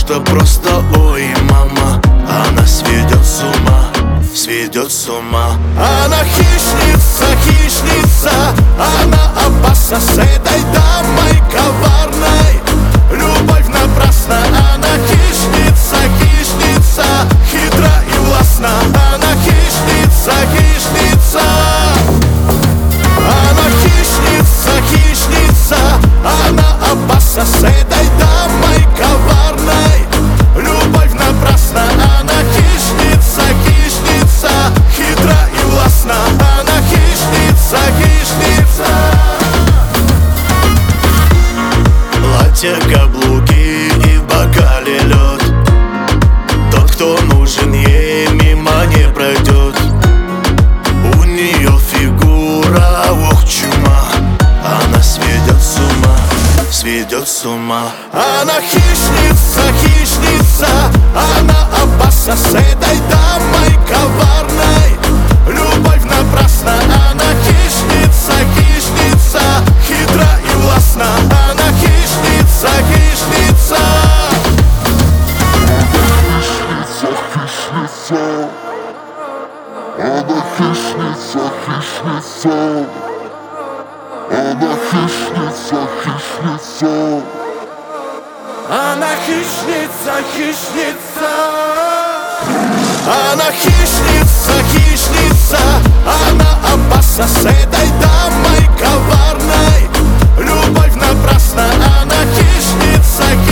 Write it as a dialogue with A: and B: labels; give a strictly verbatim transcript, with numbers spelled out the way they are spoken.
A: что просто ой, мама, она сведет с ума, сведет с ума. Она хищница, хищница, она опасна с этой дамой коварной. Любовь напрасна, она хищница, хищница, хитра и властна. Она хищница, хищница. Она хищница, хищница, она опасна с этой дамой коварной. Любовь напрасна, она хищница, хищница, хитра и властна. Она хищница, хищница. Платье, каблуки и в бокале лед. Тот, кто нужен ей, мимо не пройдет. У нее фигура, ох, чума. Она сведет с ума, сведет с ума. Она хищница, хищница, она опасна с этой дамой коварной. Любовь напрасна, она хищница, хищница, хитра и властна. Она хищница, хищница.
B: Она хищница, хищница. Она хищница, хищница.
A: Она хищница, хищница. Она хищница, хищница, она опасна с этой дамой коварной. Любовь напрасна, она хищница, хищница.